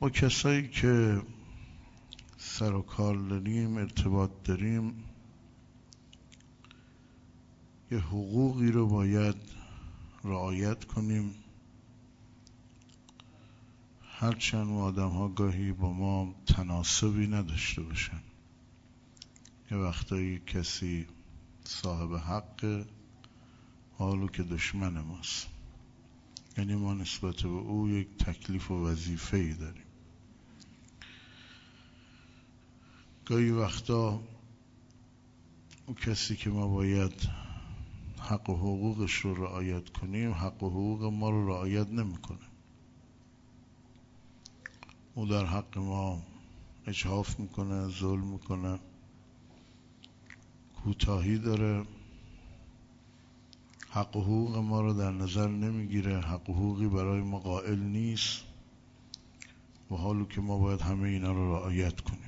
با کسایی که سر و کار داریم، ارتباط داریم، یه حقوقی رو باید رعایت کنیم. هرچند ما آدم ها گاهی با ما تناسبی نداشته باشن، یه وقتایی کسی صاحب حق حالو که دشمن ماست، یعنی ما نسبت به او یک تکلیف و وظیفه‌ای داریم. گاهی وقتا اون کسی که ما باید حق و حقوقش رو رعایت کنیم، حق و حقوق ما رو رعایت نمیکنه. او در حق ما اجحاف میکنه، ظلم میکنه، کوتاهی داره، حق و حقوق ما رو در نظر نمیگیره، حق و حقوقی برای ما قائل نیست، و حالو که ما باید همه اینا رو رعایت کنیم.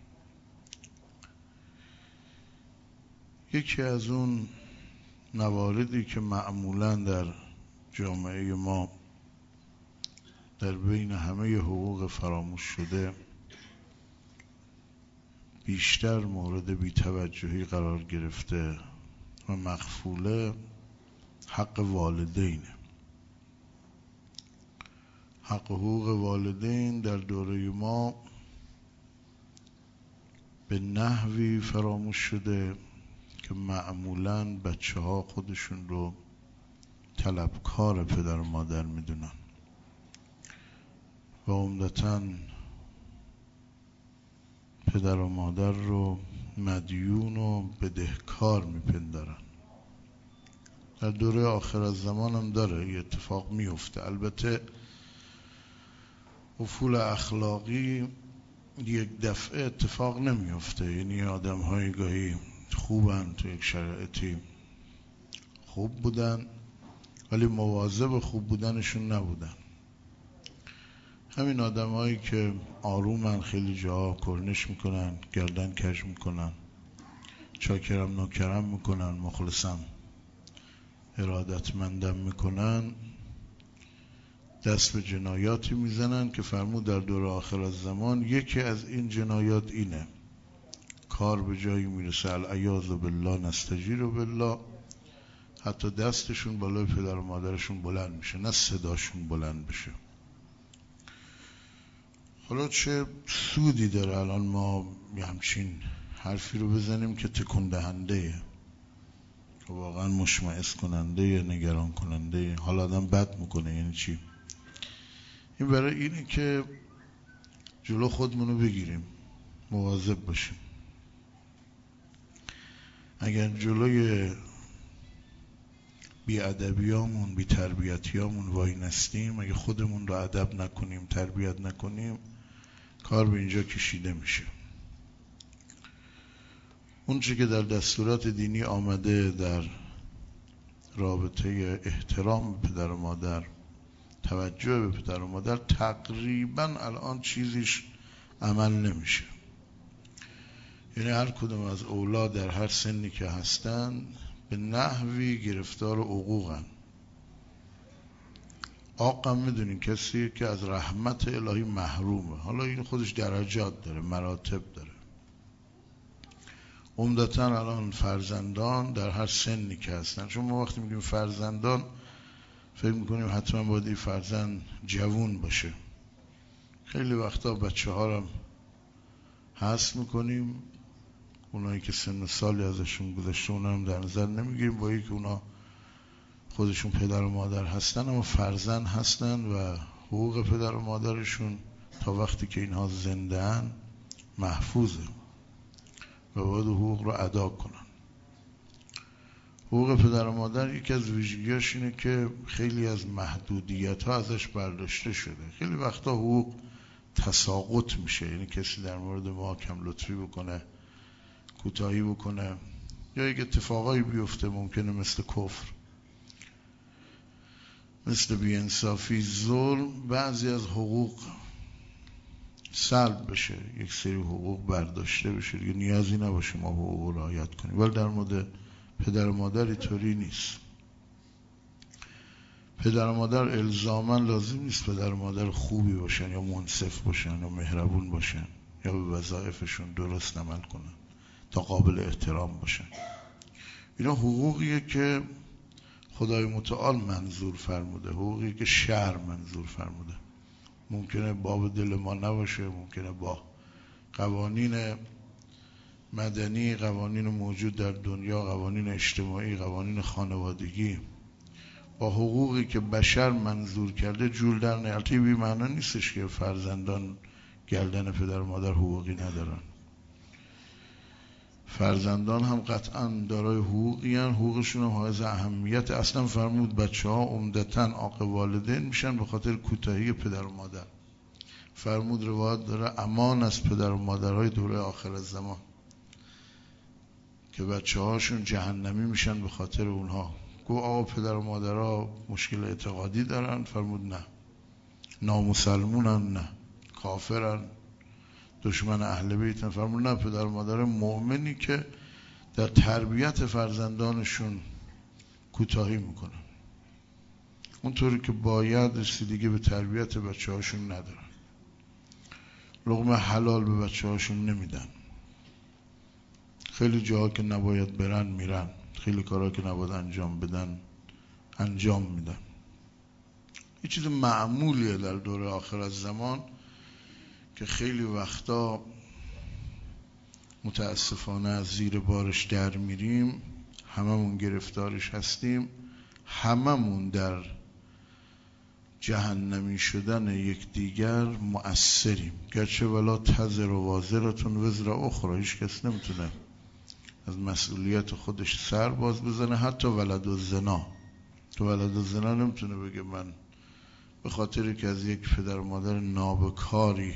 یکی از اون مواردی که معمولاً در جامعه ما در بین همه حقوق فراموش شده بیشتر مورد بی‌توجهی قرار گرفته و مغفوله، حق والدینه. حق و حقوق والدین در دوره ما به نحوی فراموش شده که معمولاً بچه ها خودشون رو طلبکار پدر و مادر میدونن و عمدتاً پدر و مادر رو مدیون و بدهکار میپندارن. در دوره آخر از زمان هم داره یه اتفاق میفته. البته افول اخلاقی یک دفعه اتفاق نمیفته، یعنی آدم های گاهی خوبن، تو یک شرایطی خوب بودن ولی مواظب خوب بودنشون نبودن. همین آدم هایی که آرومن، خیلی جاها کرنش میکنن، گردن کج میکنن، چاکرم نوکرم میکنن، مخلصم ارادتمندم میکنن، دست به جنایاتی میزنن که فرمود در دور آخر از زمان یکی از این جنایات اینه. کار به جایی میرسه العیاذ بالله نستجیر بالله، حتی دستشون بالای پدر و مادرشون بلند میشه، نه صداشون بلند بشه. حالا چه سودی داره الان ما همچین حرفی رو بزنیم که تکون دهنده، واقعا مشمئز کننده، نگران کننده، حالا آدم بد میکنه. یعنی چی؟ این برای اینه که جلو خودمونو بگیریم، مواظب باشیم. اگر جلوی بی ادبیامون، بی تربیتیامون وای نستیم، اگه خودمون رو ادب نکنیم، تربیت نکنیم، کار به اینجا کشیده میشه. اون چی که در دستورات دینی آمده در رابطه احترام به پدر و مادر، توجه به پدر و مادر، تقریبا الان چیزیش عمل نمیشه. یعنی هر کدوم از اولاد در هر سنی که هستن به نحوی گرفتار حقوقن. آقا میدونین کسی که از رحمت الهی محرومه، حالا این خودش درجات داره، مراتب داره. عمدتاً الان فرزندان در هر سنی که هستن، چون ما وقتی میگیم فرزندان فکر میکنیم حتما باید این فرزند جوون باشه. خیلی وقتا بچه ها رو حذف میکنیم، اونایی که سن سالی ازشون گذشته اونا هم در نظر نمیگیریم، با اینکه اونا خودشون پدر و مادر هستن اما فرزند هستن و حقوق پدر و مادرشون تا وقتی که اینها زنده هن محفوظه و باید حقوق رو ادا کنن. حقوق پدر و مادر یکی از ویژگیاش اینه که خیلی از محدودیت ها ازش برداشته شده. خیلی وقتا حقوق تساقط میشه، یعنی کسی در مورد ما کم لطفی بکنه، کوتاهی بکنه، یا یک اتفاقایی بیفته ممکنه مثل کفر، مثل بی‌انصافی، ظلم، بعضی از حقوق سلب بشه، یک سری حقوق برداشته بشه، دیگه نیازی نباشه ما حقوق رو رعایت کنیم. ولی در مورد پدر و مادر اینطوری نیست. پدر و مادر الزاماً لازم نیست پدر و مادر خوبی باشن یا منصف باشن یا مهربون باشن یا به وظایفشون درست عمل کنن تا قابل احترام باشن. اینا حقوقیه که خدای متعال منظور فرموده، حقوقی که شرع منظور فرموده. ممکنه باب دل ما نباشه، ممکنه با قوانین مدنی، قوانین موجود در دنیا، قوانین اجتماعی، قوانین خانوادگی، با حقوقی که بشر منظور کرده جور در نیاد. بی معنی نیستش که فرزندان گردن پدر و مادر حقوقی ندارن. فرزندان هم قطعا دارای حقوقی هن، حقوقشون هم حائز اهمیت. اصلا فرمود بچه ها عمدتاً عاق والدین میشن به خاطر کوتاهی پدر و مادر. فرمود روایت داره امان از پدر و مادرهای دوره آخر الزمان که بچه هاشون جهنمی میشن به خاطر اونها. گو آقا پدر و مادرها مشکل اعتقادی دارن؟ فرمود نه. نامسلمونن؟ نه. کافرن؟ دشمن اهل بیتن؟ فرمود نه، پدر و مادر مؤمنی که در تربیت فرزندانشون کوتاهی میکنن، اونطوری که باید رسیدگی به تربیت بچه هاشون ندارن، لقمه حلال به بچه هاشون نمیدن، خیلی جاها که نباید برن میرن، خیلی کارها که نباید انجام بدن انجام میدن. یه چیز معمولیه در دوره آخر الزمان که خیلی وقتا متاسفانه از زیر بارش در میریم، هممون گرفتارش هستیم، هممون در جهنمی شدن یکدیگر مؤثریم. گرچه ولا تزر و وازرتون وزر اخرى، هیچ کس نمیتونه از مسئولیت خودش سر باز بزنه، حتی ولد الزنا. تو ولد الزنا نمیتونه بگه من به خاطری که از یک پدر و مادر نابکاری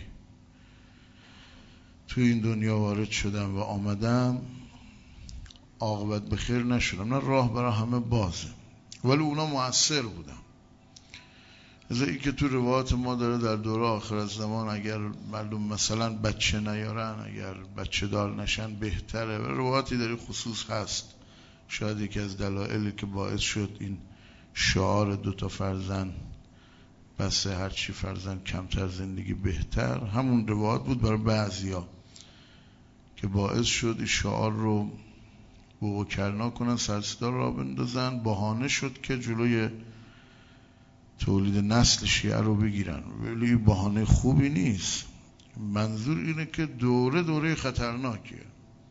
تو این دنیا وارد شدم و آمدم عاقبت به خیر نشدم. نه، راه برای همه بازه، ولی اونا مؤثر بودن. از این که تو روایات ما داره در دوره آخر الزمان اگر مردم مثلا بچه نیارن، اگر بچه دار نشن بهتره. و روایاتی در این خصوص هست. شاید یکی از دلایلی که باعث شد این شعار 2 فرزند بسه، هرچی فرزند کمتر زندگی بهتر، همون روایات بود برای بعضیا که باعث شد این شعار رو بوق کرنا کنن، سرصدا را بندازن. بهانه شد که جلوی تولید نسل شیعه رو بگیرن. ولی بهانه خوبی نیست. منظور اینه که دوره خطرناکیه،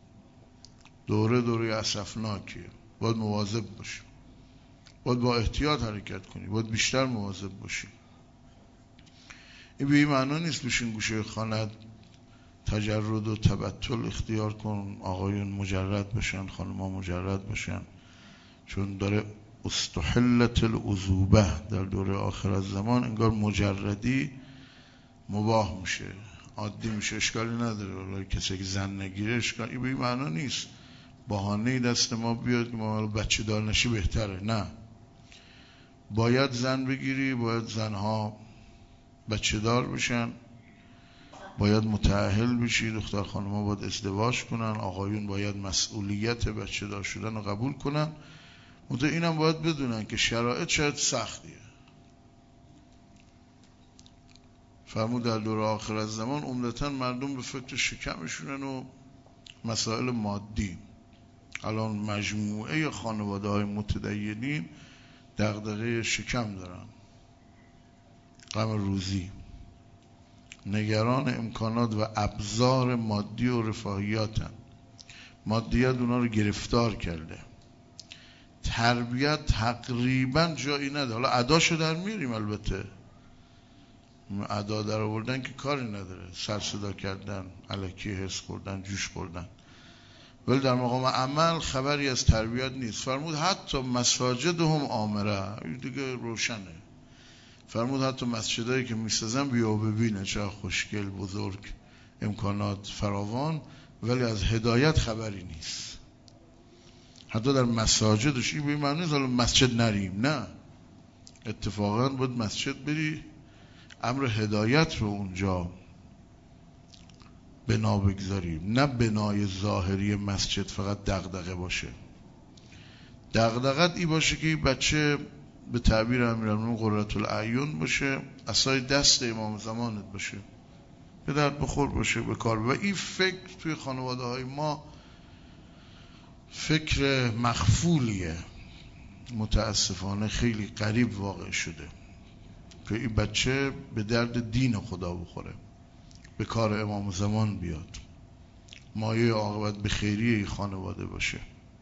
دوره اسفناکیه. باید مواظب باشی، باید با احتیاط حرکت کنی، باید بیشتر مواظب باشی. این به این معنی نیست بشین گوشه خانت تجرد و تبتل اختیار کن، آقایون مجرد باشن، خانم‌ها مجرد باشن، چون داره استحلت العذوبه در دوره آخر الزمان، انگار مجردی مباح میشه، عادی میشه، اشکالی نداره. ولی کسی که زن نگیره اشکالی به این معنا نیست بهانه‌ای دست ما بیاد که ما بچه دار نشی بهتره. نه، باید زن بگیری، باید زنها بچه دار بشن، باید متأهل بشی، دختر خانم‌ها باید ازدواج کنن، آقایون باید مسئولیت بچه دار شدن رو قبول کنن. منتها اینم باید بدونن که شرایط شاید سختیه. فرمود در دوره آخر الزمان عمدتاً مردم به فکر شکمشونن و مسائل مادی. الان مجموعه خانواده‌های متدینین دغدغه شکم دارن، غم روزی، نگران امکانات و ابزار مادی و رفاهیاتن. مادیات اونا رو گرفتار کرده. تربیت تقریبا جایی نداره. حالا اداشو در میاریم، البته ادا در آوردن که کاری نداره، سر صدا کردن، الکی حس خوردن، جوش خوردن، ولی در مقام عمل خبری از تربیت نیست. فرمود حتی مساجد هم آمره، دیگه روشنه. فرمود حتی مسجدایی که میسازن بیا ببینه، چه خوشگل، بزرگ، امکانات فراوان، ولی از هدایت خبری نیست. حتی در مساجدش این به معنی نیست حالا مسجد نریم، نه، اتفاقا باید مسجد بری، امر هدایت رو اونجا بنا بگذاریم، نه بنای ظاهری مسجد فقط دغدغه باشه. دغدغت این باشه که این بچه به تعبیر امیرالمومنین قرةالاعین باشه، عصای دست امام زمانت باشه، به درد بخور باشه، به کار. و این فکر توی خانواده های ما فکر مخفولیه، متاسفانه خیلی غریب واقع شده که این بچه به درد دین خدا بخوره، به کار امام زمان بیاد، مایه عاقبت به خیریه این خانواده باشه.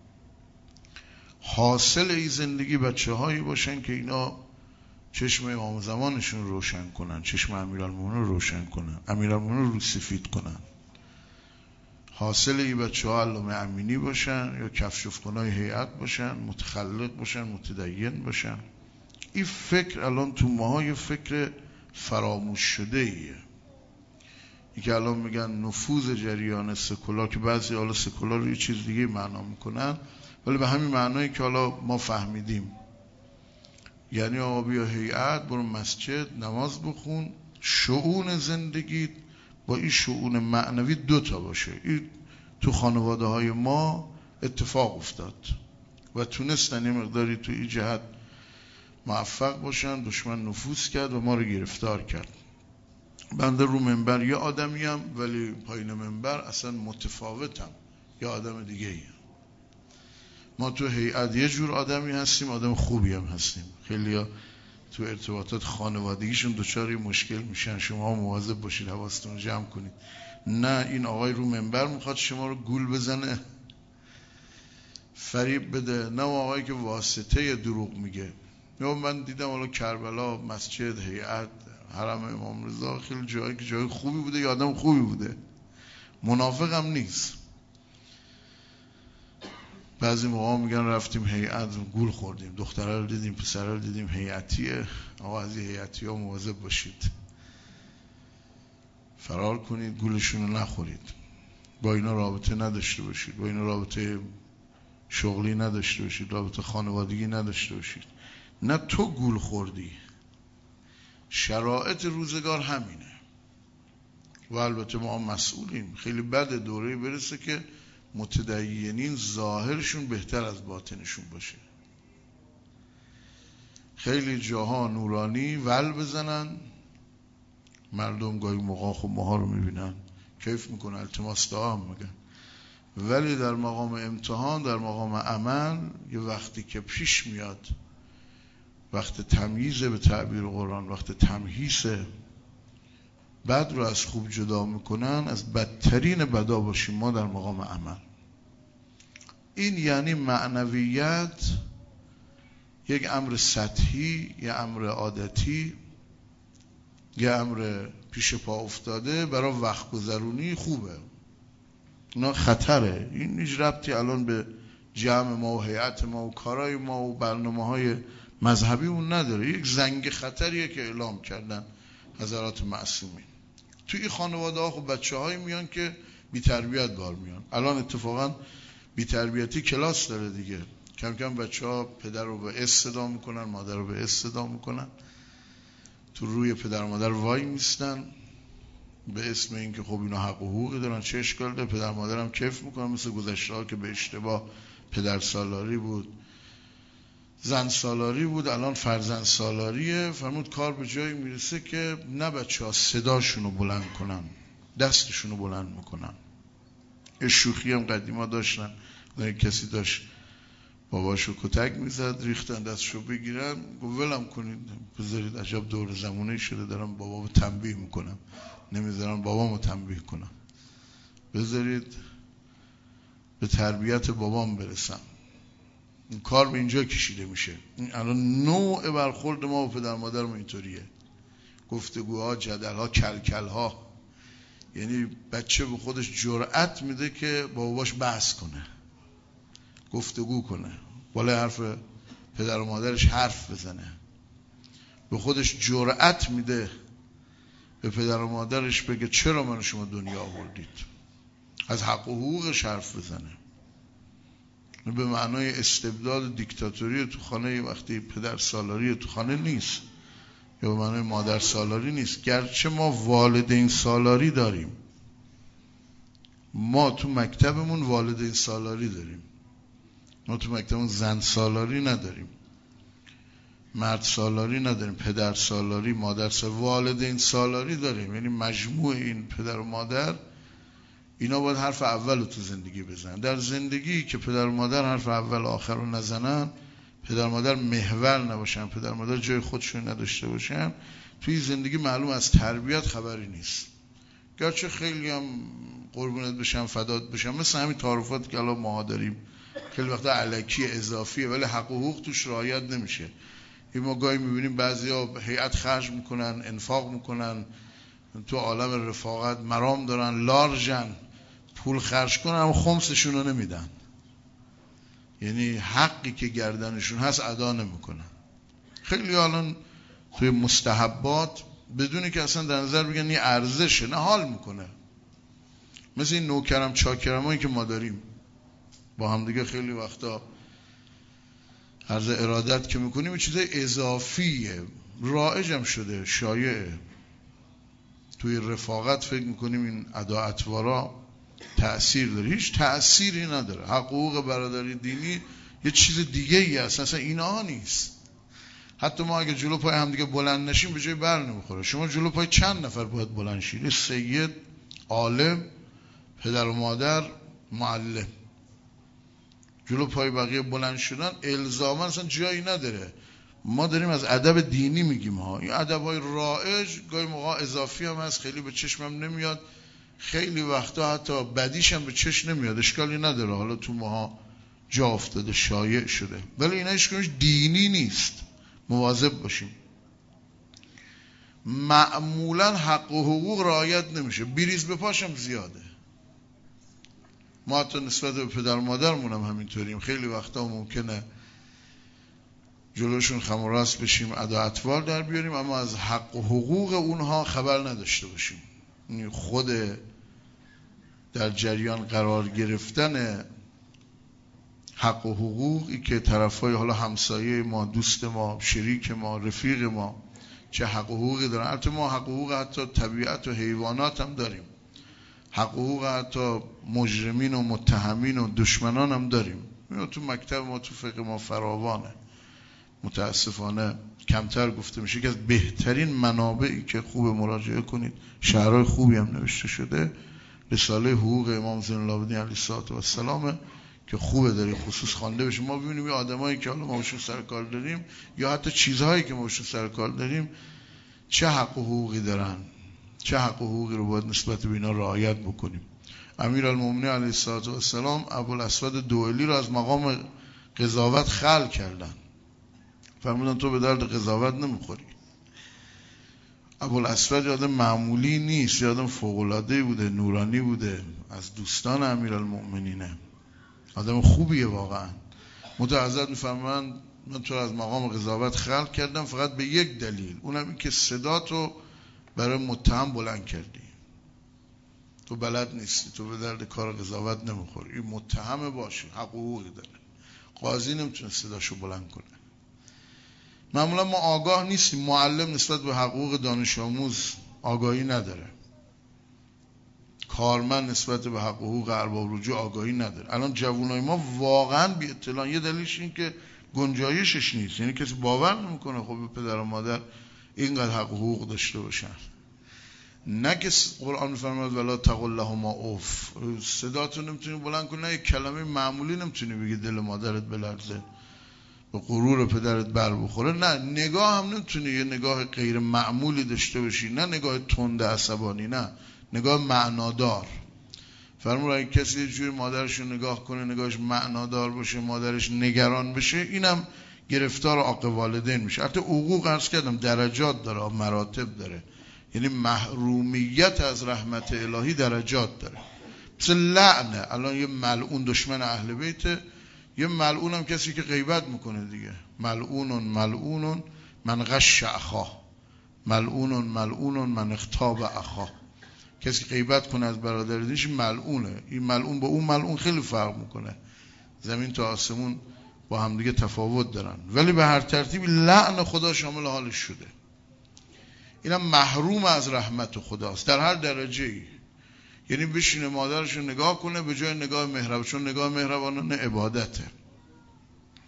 حاصل این زندگی بچه هایی باشن که اینا چشم امام زمانشون روشن کنن، چشم امیرالمومنین رو روشن کنن، امیرالمومنین رو سفید کنن. حاصل این بچه ها علامه امینی باشن یا کفشافکنای هیئت باشن، متخلق باشن، متدین باشن. این فکر الان تو ماهای فکر فراموش شده ایه. این که الان میگن نفوذ جریان سکولار، که بعضی حالا سکولار رو یه چیز دیگه معنا میکنن، ولی به همین معنایی که حالا ما فهمیدیم. یعنی آقا بیا هیئت، برو مسجد نماز بخون، شؤون زندگی با این شؤون معنوی دوتا باشه. این تو خانواده های ما اتفاق افتاد و تونستن یه مقداری تو این جهت موفق باشن. دشمن نفوذ کرد و ما رو گرفتار کرد. بنده رو منبر یه آدمیم، ولی پایین منبر اصلا متفاوتم، یه آدم دیگه ایم. ما تو هیئت یه جور آدمی هستیم، آدم خوبی هم هستیم. خیلی ها تو ارتباطات خانوادگیشون دچار مشکل میشن، شما مواظب باشید، حواستون رو جمع کنید. نه این آقای رو منبر میخواد شما رو گول بزنه، فریب بده، نه آقایی که واسطه دروغ میگه. یا من دیدم حالا کربلا، مسجد، هیئت، حرم امام رضا، خیلی جایی که جای خوبی بوده، یا آدم خوبی بوده، منافق هم نیست. بعضی موقع میگن رفتیم هیئت گول خوردیم، دختره رو دیدیم، پسره رو دیدیم هیئتیه. آقا از این هیئتی ها مواظب باشید، فرار کنید، گولشون رو نخورید، با اینا رابطه نداشته باشید، با اینا رابطه شغلی نداشته باشید، رابطه خانوادگی نداشته باشید. نه تو گول خوردی، شرایط روزگار همینه و البته ما مسئولیم. خیلی بده دوره برسه که متدینین ظاهرشون بهتر از باطنشون باشه. خیلی جاها نورانی ول بزنن، مردم گاهی موقع خب ماها رو میبینن کیف میکنن، التماس دعا هم میگن، ولی در مقام امتحان، در مقام عمل، یه وقتی که پیش میاد، وقت تمییز به تعبیر قرآن، وقت تمحیصه، بد رو از خوب جدا میکنن، از بدترین بدا باشیم ما در مقام عمل. این یعنی معنویت یک امر سطحی، یک امر عادتی، یک امر پیش پا افتاده برای وقت گذرونی خوبه. اینا خطره. این هیچ ربطی الان به جمع ما و هیئت ما و کارای ما و برنامه‌های مذهبی اون نداره. یک زنگ خطریه که اعلام کردن حضرات معصومین. توی این خانواده ها خب بچه هایی میان که بی تربیت بار میان. الان اتفاقا بی تربیتی کلاس داره دیگه. کم کم بچه ها پدر رو به اس صدا میکنن، مادر رو به اس صدا میکنن، تو روی پدر و مادر وای میستن به اسم این که خب اینا حق و حقوقی دارن، چه اشکال داره، پدر مادر هم کیف میکنن. مثل گذشته ها که به اشتباه پدر سالاری بود، زن سالاری بود، الان فرزند سالاریه. فرمود کار به جایی میرسه که نه بچه ها صداشونو بلند کنن، دستشونو بلند میکنن. یه شوخی هم قدیما داشتن، کسی داشت باباشو کتک میزد، ریختن دستشو بگیرن، گفت ولم کنید، بذارید، عجب دور زمونه شده دارم بابامو تنبیه میکنم، نمیذارم بابامو تنبیه کنم، بذارید به تربیت بابام برسم. این کار به اینجا کشیده میشه. این الان نوع برخورد ما و پدر مادر ما اینطوریه، گفتگوها، جدلها، کلکلها. یعنی بچه به خودش جرأت میده که با باباش بحث کنه، گفتگو کنه، بالای حرف پدر و مادرش حرف بزنه، به خودش جرأت میده به پدر و مادرش بگه چرا منو شما دنیا آوردید، از حق و حقوقش حرف بزنه. به معنای استبداد دیکتاتوری تو خانه، وقتی پدر سالاری تو خانه نیست، یا به معنای مادر سالاری نیست. گرچه ما والدین سالاری داریم، ما تو مکتبمون والدین سالاری داریم، ما تو مکتبمون زن سالاری نداریم. مرد سالاری نداریم، پدر سالاری، مادر سالاری، والدین سالاری داریم. یعنی مجموع این پدر و مادر اینا باید حرف اول رو تو زندگی بزنن. در زندگی که پدر و مادر حرف اول و آخر رو نزنن، پدر و مادر محور نباشن، پدر و مادر جای خودشون نداشته باشن، توی زندگی معلوم از تربیت خبری نیست. گرچه خیلی هم قربونت بشم فدات بشم، مثل همین تعارفات که الان ما داریم خیلی وقتا علکی اضافیه ولی حق و حقوق توش رعایت نمیشه. این ما گاهی میبینیم بعضیا هیئت خرج میکنن، انفاق میکنن، تو عالم رفاقت مرام دارن، لارجن، پول خرج کنن اما خمسشون رو نمیدن. یعنی حقی که گردنشون هست ادا نمیکنن. خیلی الان توی مستحبات بدونی که اصلا در نظر بگن یه ارزشه، نه حال میکنه. مثل این نوکرم چاکرمایی که ما داریم با هم دیگه خیلی وقتا عرض ارادت که میکنیم چیزای اضافیه، رایجم شده، شایعه. توی رفاقت فکر میکنیم این ادا اطوارا تأثیر داره، هیچ تأثیری نداره. حقوق برادری دینی یه چیز دیگه ای هست، اصلا اینا نیست. حتی ما اگه جلو پای هم دیگه بلند نشیم به جای بر نمیخوره. شما جلو پای چند نفر باید بلند شید؟ سید، عالم، پدر و مادر، معلم. جلو پای بقیه بلند شدن الزاما اصلا جایی نداره. ما داریم از ادب دینی میگیم ها. این ادبای رایج گاهی موقع اضافی هم هست، خیلی به چشمم نمیاد، خیلی وقتا حتی بدیش هم به چشم نمیاد، اشکالی نداره. حالا تو ماها جا افتاده، شایع شده، ولی اینا هیچ دینی نیست. مواظب باشیم. معمولا حق و حقوق رعایت نمیشه، بیریز به پاشم زیاده. ما حتی نسبت به پدر و مادرمون هم همینطوریم. خیلی وقتا ممکنه جلوشون خم و راست بشیم، ادا اطوار در بیاریم، اما از حق و حقوق اونها خبر نداشته باشیم. خود در جریان قرار گرفتن حق و حقوقی که طرفای حالا همسایه ما، دوست ما، شریک ما، رفیق ما چه حق و حقوقی دارن. البته ما حق و حقوق حتی طبیعت و حیوانات هم داریم، حق و حقوق حتی مجرمین و متهمین و دشمنان هم داریم. تو مکتب ما، تو فقه ما فراوانه. متاسفانه کمتر گفته میشه. که از بهترین منابعی که خوب مراجعه کنید، شعرهای خوبی هم نوشته شده، رساله حقوق امام زین العابدین علیه السلام که خوبه در این خصوص خوانده بشه. ما ببینیم این آدمایی که حالا ما باشون سر کار داریم یا حتی چیزهایی که ما باشون سر کار داریم چه حق و حقوقی دارن، چه حق و حقوقی رو باید نسبت به اینا رعایت بکنیم. امیرالمومنین علیه السلام ابوالاسود دوئلی رو از مقام قضاوت خلع کردن، فرمودن تو به درد قضاوت نمیخوری. ابوالاسود آدم معمولی نیست، آدم فوق‌العاده بوده، نورانی بوده، از دوستان امیرالمومنینه، آدم خوبیه واقعا. متعهد میفرمان من تو از مقام قضاوت خلع کردم فقط به یک دلیل، اونم این که صداتو برای متهم بلند کردی. تو بلد نیستی، تو به درد کار قضاوت نمیخوری. این متهم باشه، حق و حقوقی داره. قاضی نمیتونه صداشو بلند کنه. معمولا ما آگاه نیستیم. معلم نسبت به حقوق دانش آموز آگاهی نداره. کارمند نسبت به حق و حقوق ارباب رجوع آگاهی نداره. الان جوانای ما واقعا بی اطلاع. یه دلیلش این که گنجایشش نیست، یعنی کسی باور نمیکنه خب به پدر و مادر اینقدر حق و حقوق داشته باشن. نه که قرآن میفرماید ولا تقل لهما اف، صداتو نمیتونی بلند کنی، نه یک کلمه معمولی نمیتونی بگی دل مادرت بلرزه، به غرور پدرت بر بخوره. نه، نگاه هم نمیتونی یه نگاه غیر معمولی داشته باشی، نه نگاه تند عصبانی، نه نگاه معنادار. فرمود اگه کسی یه جوری مادرش رو نگاه کنه، نگاهش معنادار باشه، مادرش نگران بشه، اینم گرفتار عاق والدین میشه. حتی حقوق عرض کردم درجات داره، مراتب داره. یعنی محرومیت از رحمت الهی درجات داره. مثل لعنه، الان یه ملعون دشمن اهل بیت، یه ملعون هم کسی که غیبت میکنه دیگه. ملعون من غش اخاه، ملعون من اغتاب اخاه. کسی غیبت کنه از برادر دینش ملعونه. این ملعون با اون ملعون خیلی فرق میکنه. زمین تا آسمون با هم دیگه تفاوت دارن، ولی به هر ترتیبی لعن خدا شامل حالش شده. اینم محروم از رحمت خداست در هر درجه‌ای. یعنی بشینه مادرشو نگاه کنه به جای نگاه مهربان، چون نگاه مهربانانه عبادته.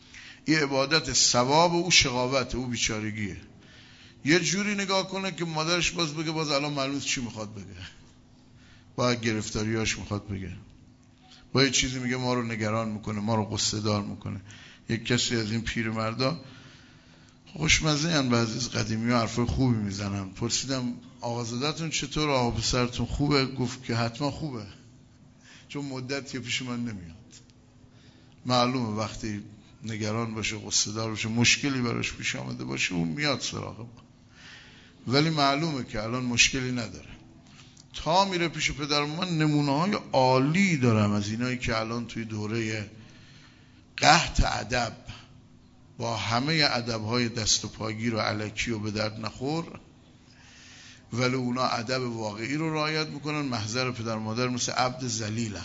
این عبادت ثواب او شقاوت او بیچارگیه. یه جوری نگاه کنه که مادرش باز بگه باز الان معلوم چی میخواد بگه، با گرفتاریاش میخواد بگه، با یه چیزی میگه ما رو نگران میکنه، ما رو قصه دار میکنه. یک کسی از این پیرمردا خوشمزه ان، بعضی از قدیمی ها حرفای خوبی میزنن. پرسیدم آقازادتون چطور، آقا پسرتون خوبه؟ گفت که حتما خوبه، چون مدت که پیش من نمیاد. معلومه وقتی نگران باشه، قصه دار باشه، مشکلی براش پیش آمده باشه، اون میاد سراغ ما. ولی معلومه که الان مشکلی نداره. تا میره پیش پدر من نمونه های عالی دارم از اینایی که الان توی دوره قحط ادب با همه ادب‌های دست و پاگیر و الکی و به درد نخور، ولی اونا ادب واقعی رو رعایت میکنن، محضر پدر مادر مثل عبد ذلیلن.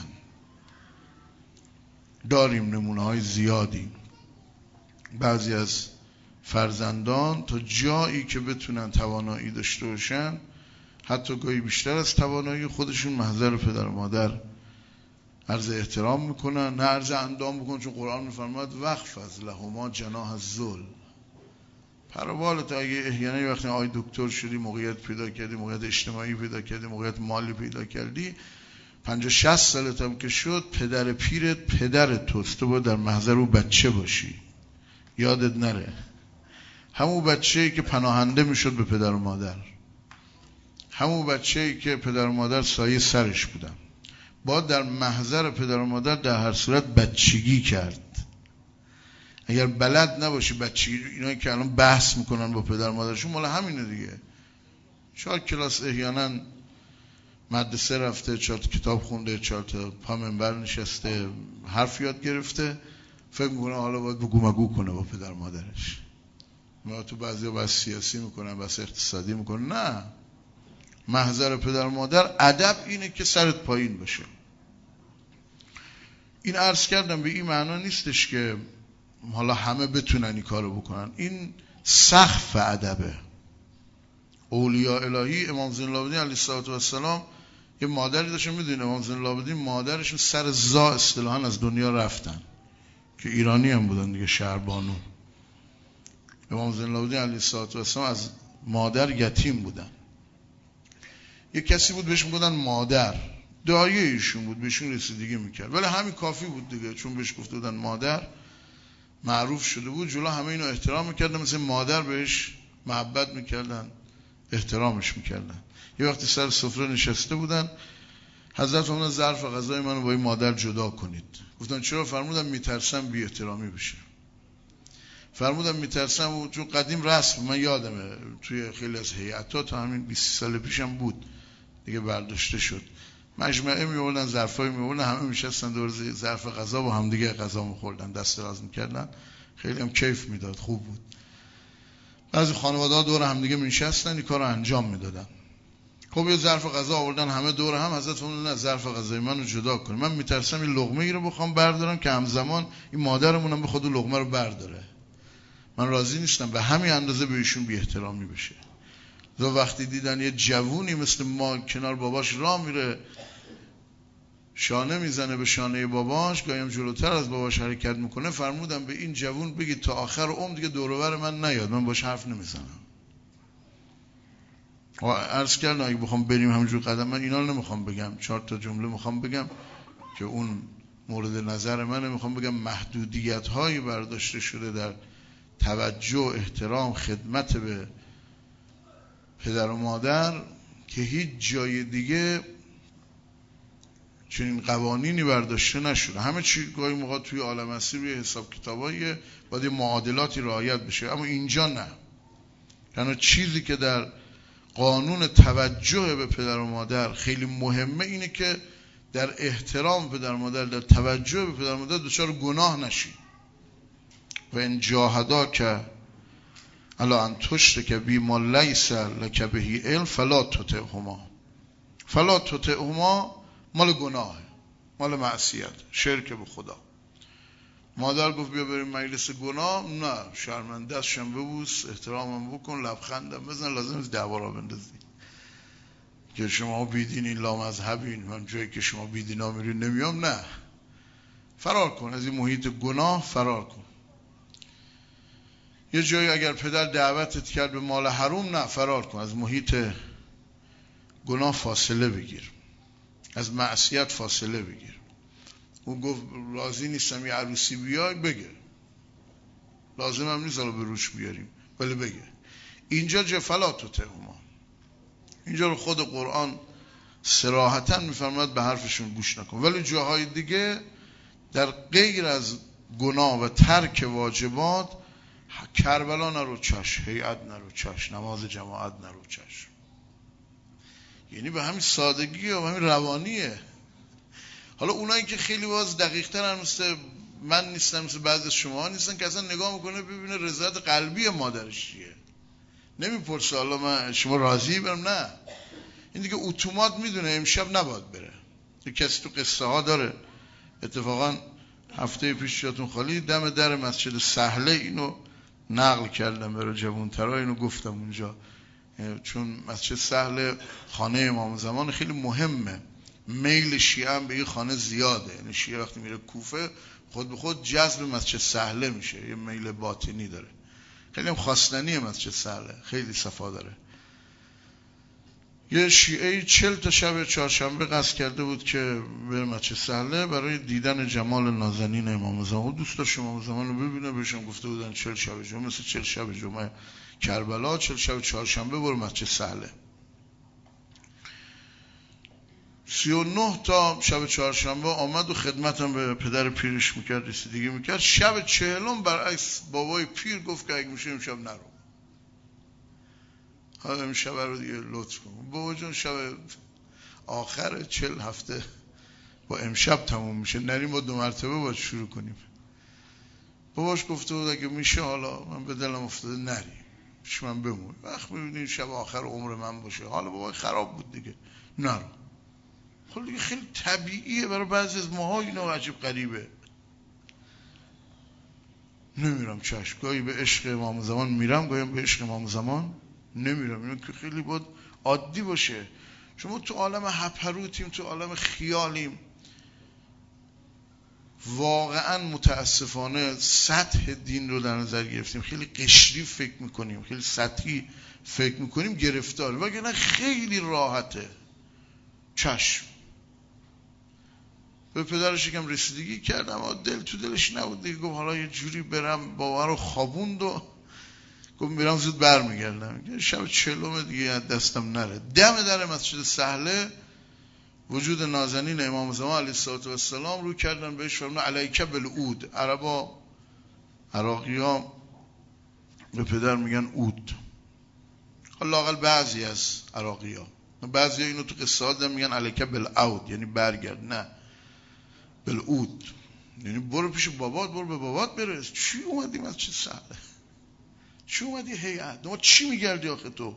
داریم نمونه های زیادی. بعضی از فرزندان تا جایی که بتونن توانایی داشته باشن، حتی گاهی بیشتر از توانایی خودشون، محضر پدر مادر عرض احترام میکنن، نه عرض اندام بکنن، چون قرآن میفرماید وخفض لهما جناح الذل. پروالت اگه احیانا وقتی آی دکتر شدی، موقعیت پیدا کردی، موقعیت اجتماعی پیدا کردی، موقعیت مالی پیدا کردی، 50-60 سالت هم که شد، پدر پیرت پدر توست، تو باید در محضر او بچه باشی، یادت نره. همون بچه‌ای که پناهنده میشد به پدر و مادر، همون بچه‌ای که پدر و مادر سایه سرش بودن، باید در محضر پدر و مادر در هر صورت بچگی کرد. اگر بلد نباشی بچگی، اینایی که الان بحث میکنن با پدر و مادرشون مال همینه دیگه. 4 کلاس احیانا مدرسه رفته، 4 کتاب خونده، 4 پا منبر نشسته، حرف یاد گرفته، فکر میکنه حالا باید بگو مگو کنه با پدر و مادرش. ما تو بعضیا بس سیاسی میکنن، بس اقتصادی میکنن. نه، محضر پدر و مادر ادب اینه که سرت پایین باشه. این عرض کردم به این معنا نیستش که حالا همه بتونن این کارو بکنن. این سقف ادبه. اولیاء الهی، امام زین العابدین علیه السلام یه مادری داشتن، میدونید امام زین العابدین مادرشون سر زا اصطلاحاً از دنیا رفتن، که ایرانی هم بودن دیگه، شهربانو. امام زین العابدین علیه السلام از مادر یتیم بودن. یک کسی بود بهش میگفتن مادر، دایه ایشون بود، بهشون رسیدگی میکرد، ولی همین کافی بود دیگه، چون بهش گفته بودن مادر، معروف شده بود، جلو همه اینو احترام میکردن، مثل مادر بهش محبت میکردن، احترامش میکردن. یه وقتی سر سفره نشسته بودن، حضرت فرمودن ظرف غذای منو با این مادر جدا کنید. گفتن چرا؟ فرمودن میترسم بی احترامی بشه. فرمودن میترسم، چون قدیم رسم، من یادمه توی خیلی از هیئت‌ها تا همین 20 سال پیشم بود دیگه، برداشته شد. مجمعه میوردن، ظرفای میوردن، همه میشستن دور ظرف غذا با هم دیگه غذا می‌خوردن، دست دراز می‌کردن، خیلی هم کیف میداد، خوب بود. بعضی خانواده‌ها دور هم دیگه میشستن، این کارو انجام میدادن. خب یه ظرف غذا آوردن همه دور هم، حضرت فرمودن نه، ظرف غذای منو جدا کن، من میترسم این لقمه ای رو بخوام بردارم که همزمان این مادرمونم به خود لقمه رو برداره، من راضی نیستم به همین اندازه به ایشون بی احترامی بشه. و وقتی دیدن یه جوونی مثل ما کنار باباش راه میره، شانه میزنه به شانه باباش، گاهیم جلوتر از باباش حرکت میکنه، فرمودم به این جوون بگید تا آخر عمر دیگه دور و بر من نیاد، من باش حرف نمیزنم. و عرض کردم اگه بخوام بریم همونجور قدم، من اینا رو نمیخوام بگم، 4 تا جمله میخوام بگم که اون مورد نظر منه. میخوام بگم محدودیت هایی برداشته شده در توجه، احترام، خدمت به پدر و مادر که هیچ جای دیگه چنین قوانینی برداشته نشده. همه چی گاهی موقع توی عالم هستی روی حساب کتابایی باید معادلاتی رعایت بشه، اما اینجا نه. یعنی چیزی که در قانون توجه به پدر و مادر خیلی مهمه اینه که در احترام پدر و مادر، در توجه به پدر و مادر دچار گناه نشی. و ان جاهداک علی ان تشرک بی ما لیس لک به علم فلا تطعهما. فلا تطعهما مال گناهه، مال معصیت، شرک به خدا. مادر گفت بیا بریم مجلس گناه، نه، شرمنده شم، ببوس، احترامم بکن، لبخندم بزن، لازم نیست دعوا را بندازی که شما بیدینین، لامذهبین، من جایی که شما بیدینا میرین نمیام. نه، فرار کن از این محیط گناه، فرار کن. یه جایی اگر پدر دعوتت کرد به مال حروم، نه، فرار کن، از محیط گناه فاصله بگیر، از معصیت فاصله بگیر. او گفت راضی نیستم یه عروسی بیای، بگه، لازم هم نیست حالا به روش بیاریم، ولی بگه. اینجا جفلات و تهما، اینجا رو خود قرآن صراحتاً میفرماید به حرفشون گوش نکن. ولی جاهای دیگه در غیر از گناه و ترک واجبات، کربلا نرو چش، هیئت نرو چش، نماز جماعت نرو چش. یعنی به همین سادگی و همین روانیه. حالا اونایی که خیلی باز دقیق ترن، مثل من نیستن، مثل بعضی از شما نیستن، که اصلا نگاه میکنه ببینه رضایت قلبی مادرش چیه، نمیپرسه حالا من شما راضی برم، نه، این دیگه اتومات میدونه امشب نباید بره. یه کسی تو قصه ها داره، اتفاقا هفته پیش جاتون خالی دم در مسجد سهله اینو نقل کردم برای جوانترها، اینو گفتم اونجا، چون مسجد سهله خانه امام زمان خیلی مهمه، میل شیعه هم به این خانه زیاده، یعنی شیعه وقتی میره کوفه خود به خود جذب مسجد سهله میشه، یه میل باطنی داره، خیلی هم خواستنیه مسجد سهله، خیلی صفا داره. یه شیعه 40 تا شب چهارشنبه قصد کرده بود که بره مسجد سهله برای دیدن جمال نازنین امام زمان. دوست داشت امام زمان رو ببینه، بهشون گفته بودن 40 شب جمعه، مثل 40 شب جمعه کربلا، 40 شب چهارشنبه برو مسجد سهله. 39 تا شب چهارشنبه آمد و خدمتم به پدر پیرش میکرد، رسیدگی میکرد. شب 40 برعکس بابای پیر گفت که اگه میشه امشب نرو، حالا امشب رو دیگه لطف کن. بابا جون شب آخر 40 هفته با امشب تموم میشه، نریم با 2 مرتبه باید شروع کنیم. باباش گفته بود اگه میشه، حالا من به دلم افتاده نری، پیش من بمون، وقت میبینیم شب آخر عمر من باشه. حالا بابا خراب بود دیگه، نرو. خب دیگه خیلی طبیعیه برای بعضی از ماها اینا عجیب غریبه. نمیرم چشم، گاهی به عشق امام زمان میرم، گاهی به عشق امام زمان نمیرم. اینو که خیلی باید عادی باشه. شما تو عالم هپروتیم، تو عالم خیالیم، واقعا متاسفانه سطح دین رو در نظر گرفتیم، خیلی قشری فکر میکنیم، خیلی سطحی فکر میکنیم، گرفتار. وگرنه خیلی راحته. چشم، به پدرش یکم رسیدگی کردم، اما دل تو دلش نبود دیگه. گفت حالا یه جوری برم، بابا رو خوابوند و گفت میرم زود برمیگردم. شب 40 دیگه از دستم نره. دم در مسجد سهله وجود نازنین امام زمان علیه السلام رو کردن بهش، فرمودن علیک بالعود. عربا، عراقی‌ها به پدر میگن عود. حالا لااقل بعضی از عراقی‌ها، بعضی اینو تو قصه ها میگن علیک بالعود، یعنی برگرد، نه، بالعود یعنی برو پیش بابات، برو به بابات برس. چی اومدی مسجد سهله؟ چی اومدی هیئت؟ دنبال چی میگردی آخه تو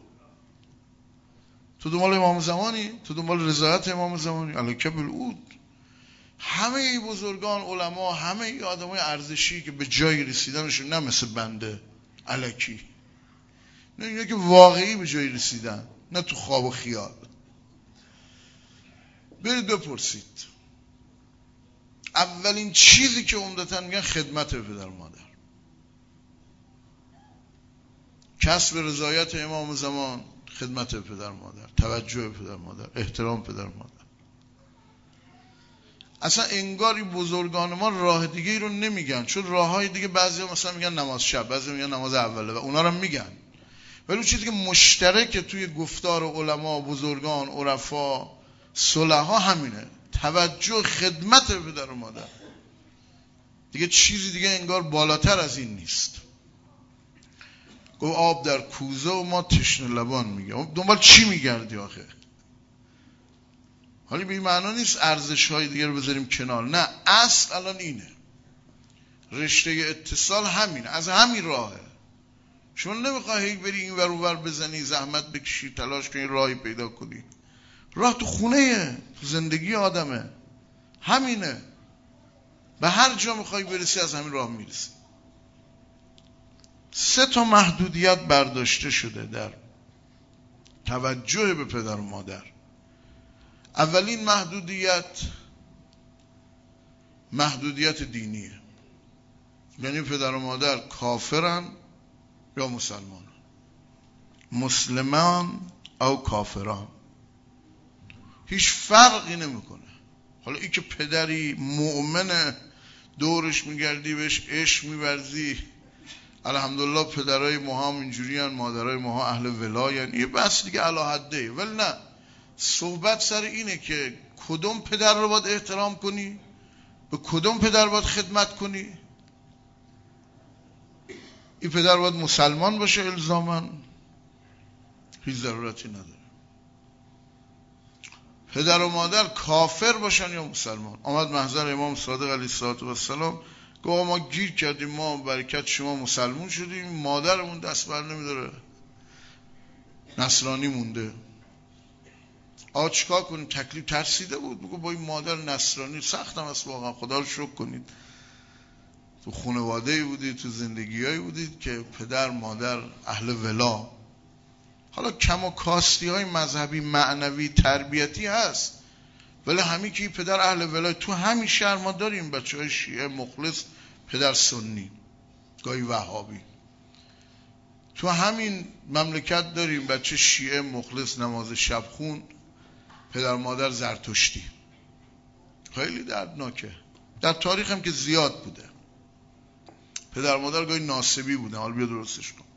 دنبال امام زمانی؟ تو دنبال رضایت امام زمانی؟ علیک بالعود. همه ای بزرگان علما، همه ای آدمای ارزشی که به جای رسیدنشون، نه مثل بنده الکی، نه، اینا که واقعی به جای رسیدن، نه تو خواب و خیال. برید بپرسید. اولین چیزی که عمدتاً میگن خدمت به پدر و مادر، کسب رضایت امام زمان، خدمت به پدر و مادر، توجه به پدر و مادر، احترام پدر و مادر. اصلا انگاری بزرگان ما راه دیگه ای رو نمیگن، چون راههای دیگه بعضی مثلا میگن نماز شب، بعضی میگن نماز اوله و اونا رو میگن، ولی اون چیزی که مشترک توی گفتار علما، بزرگان، عرفا، صلحا همینه، توجه، خدمت به پدر و مادر. دیگه چیزی دیگه انگار بالاتر از این نیست. گفت آب در کوزه و ما تشنه لبان میگم. دنبال چی میگردی آخه؟ حالی به این معنا نیست ارزش های دیگه رو بذاریم کنار، نه، اصل الان اینه، رشته اتصال همینه، از همین راهه. شما نمیخوای بری این ور اون ور بزنی، زحمت بکشی، تلاش کنی، راهی پیدا کنی. راه تو خونه‌یه، تو زندگی آدمه، همینه. به هر جا میخوای برسی از همین راه میرسی. 3 تا محدودیت برداشته شده در توجه به پدر و مادر. اولین محدودیت دینیه، یعنی پدر و مادر کافرن یا مسلمان، مسلمان او کافران، هیچ فرقی نمیکنه. حالا ای که پدری مؤمنه دورش میگردی بهش عشق میورزی، الحمدلله پدرای ما هم اینجوری هن، مادرای ما اهل ولاین، یه بس دیگه علی حده. ولی نه، صحبت سر اینه که کدوم پدر رو باید احترام کنی، به کدوم پدر باید خدمت کنی. این پدر باید مسلمان باشه الزاماً، هیچ ضرورتی نداره. پدر و مادر کافر باشن یا مسلمان. آمد محضر امام صادق علیه السلام گفت ما گیر کردیم، ما برکت شما مسلمون شدیم، مادرمون دست بر نمیداره نصرانی مونده. آقا چیکار کنیم؟ تکلیف ترسیده بود، بگو با این مادر نصرانی سختم است واقعا، خدا رو شکر کنید تو خانواده‌ای بودید، تو زندگیایی بودید که پدر مادر اهل ولا. حالا کم و کاستی های مذهبی معنوی تربیتی هست، ولی همین که پدر اهل ولای. تو همین شهر ما داریم بچه های شیعه مخلص پدر سنی، گاهی وهابی. تو همین مملکت داریم بچه شیعه مخلص نماز شب خون، پدر مادر زرتشتی. خیلی دردناکه. در تاریخ هم که زیاد بوده، پدر مادر گاهی ناسبی بوده. حالا بیا درستش کن.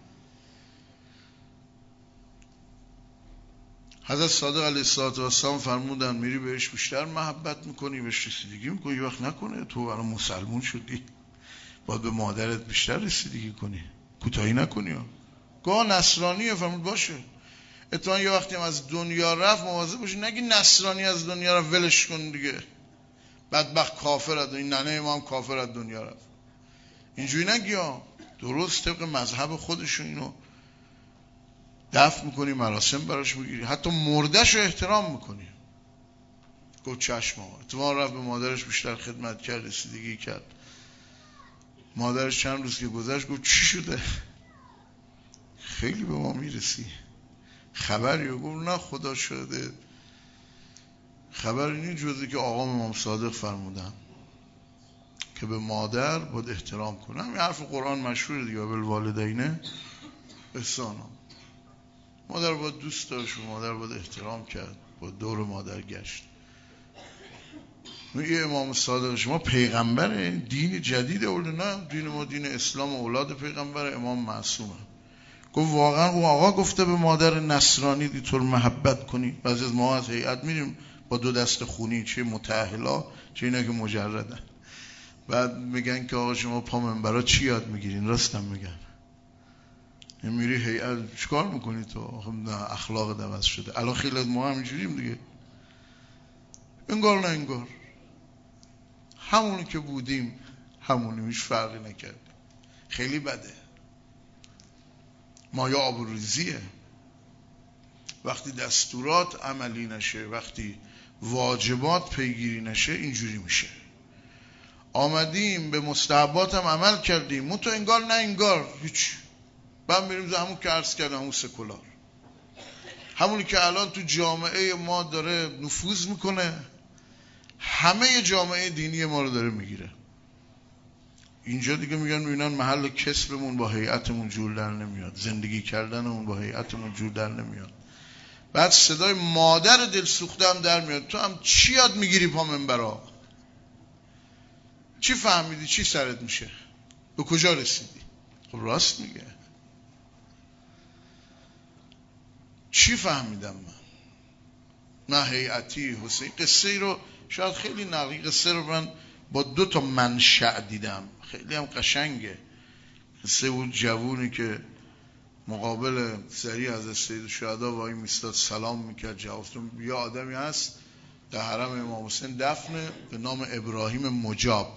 حضرت صادق علیه السلام فرمودن میری بهش بیشتر محبت میکنی، بهش رسیدگی میکنی. وقت نکنه تو برای مسلمون شدی باید به مادرت بیشتر رسیدگی کنی، کوتاهی نکنی. گاه نصرانیه، فرمود باشه. اتفاقا یه وقتی هم از دنیا رفت مواظب باشی نگی نصرانی از دنیا رفت ولش کن دیگه، بدبخت کافر از این ننه ما هم کافر از دنیا رفت، اینجوری نگی ها. درست طبق مذهب خودشون اینو دفن میکنی، مراسم براش میگیری، حتی مردش رو احترام میکنی. گفت چشم آقا. اتفاقا رفت به مادرش بیشتر خدمت کرد، رسیدگی کرد. مادرش چند روز که گذشت گفت چی شده؟ خیلی به ما میرسی، خبری؟ گفت نه خدا شده، خبر این جزی که آقام امام صادق فرمودن که به مادر باید احترام کنه. همین حرف قرآن مشهوره دیگه، بالوالدین احسانا. مادر باید دوست داشت و مادر باید احترام کرد، باید دور مادر گشت. میگه امام صادق شما پیغمبره، دین جدید اول؟ نه، دین ما دین اسلام، اولاد پیغمبر، امام معصومه. گفت واقعا او آقا گفته به مادر نصرانی دیطور محبت کنی؟ بعضی از ما از هیئت میریم با دو دست خونی، چه متأهلا چه اینا که مجردن، بعد میگن که آقا شما پا منبرا چی یاد میگیرین؟ راستم میگن میری هیئت چیکار میکنی تو؟ آخه نه اخلاق عوض شده. الان خیلی از ما همینجوریم دیگه، انگار نه انگار همونی که بودیم همونی، هیچ فرقی نکرد. خیلی بده. مایه آبروریزیه. وقتی دستورات عملی نشه، وقتی واجبات پیگیری نشه، اینجوری میشه. آمدیم به مستحبات هم عمل کردیم، مون تو انگار نه انگار هیچ. بعد میریم همون که عرض کردم، همون سکولار، همونی که الان تو جامعه ما داره نفوذ میکنه، همه جامعه دینی ما رو داره میگیره. اینجا دیگه میگن میبینن محل کسبمون با هیئتمون جور در نمیاد، زندگی کردنمون با هیئتمون جور در نمیاد. بعد صدای مادر دل سوخته هم در میاد. تو هم چی یاد میگیری پا منبرا؟ چی فهمیدی؟ چی سرت میشه؟ به کجا رسیدی؟ خب راست میگه. چی فهمیدم من هیئتی حسین قصه ای رو شاید خیلی نقلی، قصه رو من با 2 منشأ دیدم، خیلی هم قشنگه. قصه بود جوونی که مقابل سری از سید الشهدا وای میستاد، سلام میکرد، جواب داد. یه آدمی هست در حرم امام حسین دفنه به نام ابراهیم مجاب.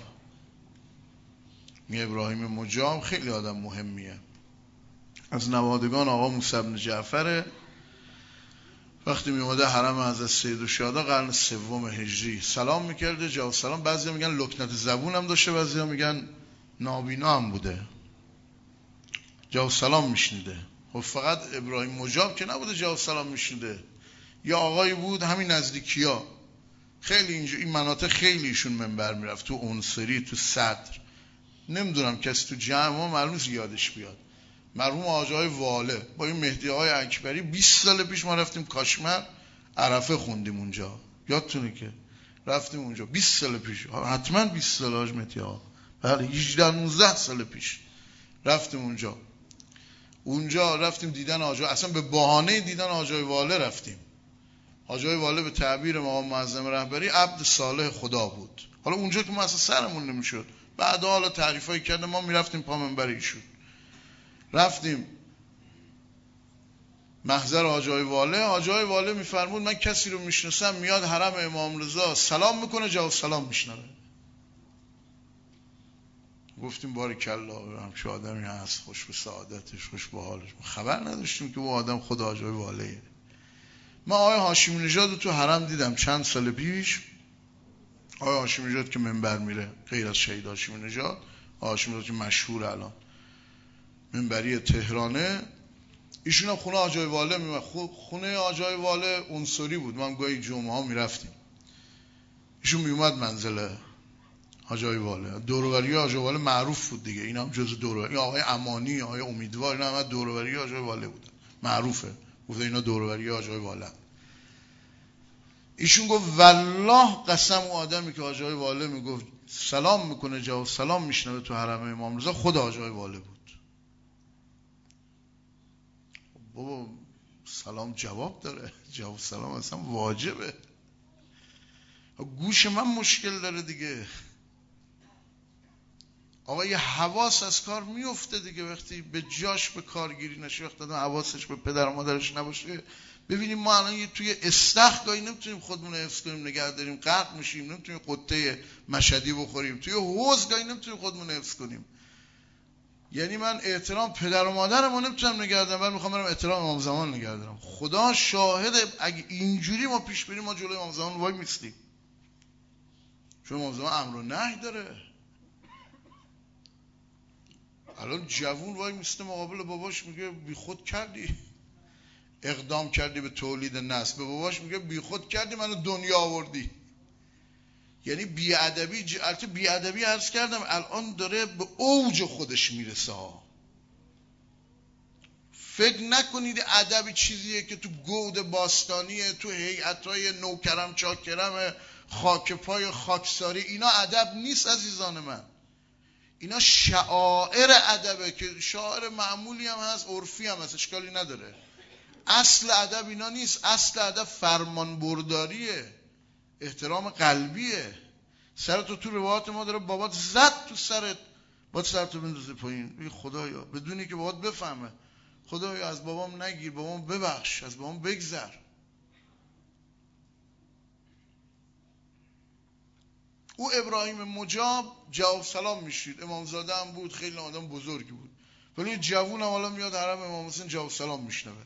ابراهیم مجاب خیلی آدم مهمیه، از نوادگان آقا موسی بن جعفر. وقتی می اومده حرم حضرت سید الشهدا قرن 3 هجری سلام میکرده، جواب سلام. بعضیا میگن لکنت زبون هم داشته، بعضیا میگن نابینا هم بوده، جواب سلام میشنیده. خب فقط ابراهیم مجاب که نبوده جواب سلام میشنیده، یا آقایی بود همین نزدیکیا، خیلی اینجا این مناطق خیلی ایشون منبر میرفت، تو عنصری، تو صدر، نمیدونم کسی تو جمع ما معلوم یادش بیاد. مرحوم آقای واله با این مهدی آقای اکبری 20 سال پیش ما رفتیم کاشمر عرفه خوندیم اونجا، یادتونه که رفتیم اونجا 20 سال پیش، حتما 20 سال حاج مهدی آقا، بله 18 19 سال پیش رفتیم اونجا رفتیم دیدن آجای، اصلا به بهانه دیدن آجای واله رفتیم. آجای واله به تعبیر مقام معظم رهبری عبد صالح خدا بود. حالا اونجا که ما اصلا سرمون نمیشد، بعد حالا تعریفایی کردن ما میرفتیم پا منبر ایشون. رفتیم محضر آجای واله میفرمود من کسی رو میشناسم میاد حرم امام رضا سلام میکنه جواب سلام میشنوه. گفتیم باریکلا همچه آدمی هست، خوش به سعادتش، خوش به حالش. خبر نداشتیم که او آدم خود آجای واله‌ایه. من آقای هاشمی نژاد رو تو حرم دیدم چند سال پیش. آقای هاشمی نژاد که منبر میره، غیر از شهید هاشمی نژاد، هاشمی نژاد که مشهور الان منبری تهرانه، ایشون هم خونه آجای واله میومد. خونه آجای واله عنصری بود، ما هم گاهی جمعه ها میرفتیم. ایشون میومد منزل آجای واله، دوروبری آجای واله معروف بود دیگه، این هم جز دوروبری. آقای امانی، آقای امیدوار، اینا هم دوروبری آجای واله بودن، معروفه، گفته اینا دوروبری آجای واله. ایشون گفت والله قسم اون آدمی که آجای واله میگفت سلام میکنه جواب سلام میشنوه تو حرم امام رضا خود آجای واله بود. بابا سلام جواب داره، جواب سلام اصلا واجبه. گوش من مشکل داره دیگه. آقا یه حواس از کار میفته دیگه، وقتی به جاش به کارگیری نشه، وقتی آدم حواسش به پدر و مادرش نباشه. ببینیم ما الان توی استخگاهی نمیتونیم خودمون رو حفظ کنیم نگه داریم، غرق میشیم، نمیتونیم قطعه مشهدی بخوریم، توی حوضگاهی نمیتونیم خودمون رو حفظ کنیم. یعنی من احترام پدر و مادرمو نمیتونم نگه دارم، من میخوام برم احترام امام زمان نگه دارم. خدا شاهده اگه اینجوری ما پیش بریم ما جلوی امام زمان وای میستیم، چون امام زمان امر و نهی داره. الان جوون وای میسته مقابل باباش میگه بی خود کردی، اقدام کردی به تولید نسل، به باباش میگه بی خود کردی منو دنیا آوردی. یعنی بیادبی، البته بیادبی عرض کردم الان داره به اوج خودش میرسه ها. فکر نکنید ادب چیزیه که تو گود باستانیه، تو هیئت‌های نوکرم چاکرم خاک پای خاکساری، اینا ادب نیست عزیزان من. اینا شعائر ادبه که شاعر معمولی هم هست، عرفی هم هست، اشکالی نداره. اصل ادب اینا نیست. اصل ادب فرمان برداریه، احترام قلبیه. سرتو تو روایات ما داره بابات زد تو سرت، باید سرتو بندازه پایین، بگی خدایا، بدونی که بابات بفهمه، خدایا از بابام نگیر، بابام ببخش، از بابام بگذر. او ابراهیم مجاب جواب سلام میشید، امامزاده هم بود، خیلی آدم بزرگی بود، ولی جوون هم حالا میاد حرم امام حسین جواب سلام میشنوه.